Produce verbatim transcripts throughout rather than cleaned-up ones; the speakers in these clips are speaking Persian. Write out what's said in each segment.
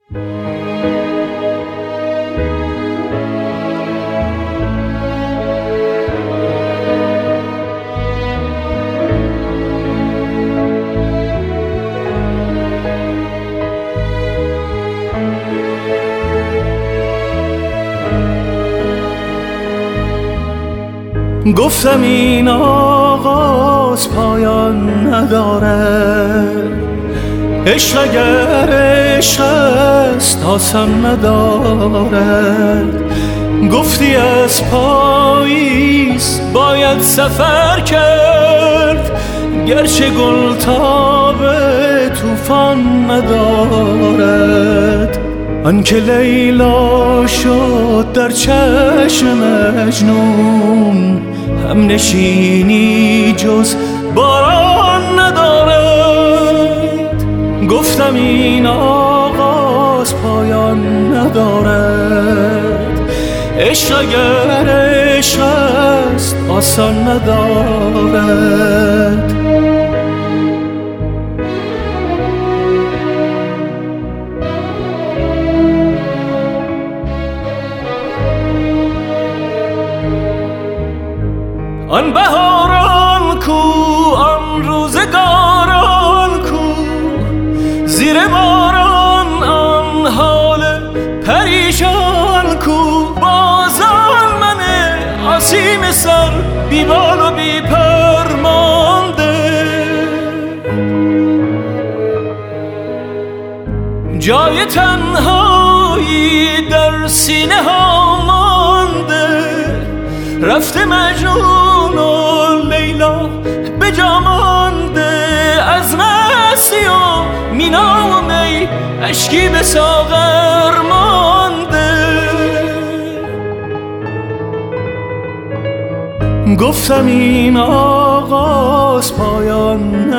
گفتم این آغاز پایان ندارد، عشق اگر عشق است آسان ندارد. گفتی از پاییز باید سفر کرد، گرچه گل تاب طوفان ندارد. آنکه لیلا شد در چشم مجنون، هم نشینی جز باران ندارد. گفتم این آغاز پایان ندارد، عشق اگر عشق است آسان ندارد. آن بهاران کو، آن روزگاران کو، زیر باران آن حال پریشان کو. بازان من آسیم سر بی بال و بی پر مانده، جای تنهایی در سینه ها مانده. رفته مجنون و لیلا به جا مانده، از مستی و مینا و می اشکی به ساغر مانده. گفتم این آغاز پایان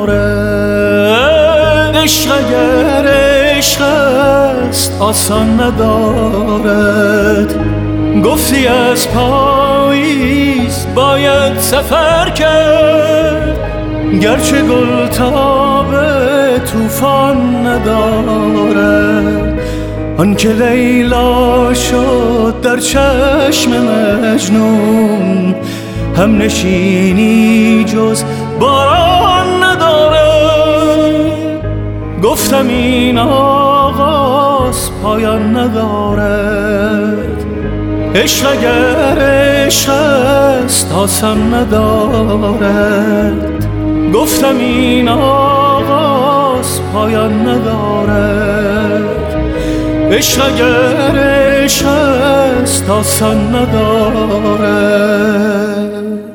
ندارد، عشق اگر عشق است آسان ندارد. گفتی از پاییز باید سفر کرد، گرچه گل تاب طوفان ندارد. آنکه لیلا شد در چشم مجنون، هم نشینی جز باران ندارد. گفتم این آغاز پایان ندارد، عشق اگر عشق است آسان ندارد. گفتم این آغاز پایان ندارد، عشق اگر عشق است آسان ندارد.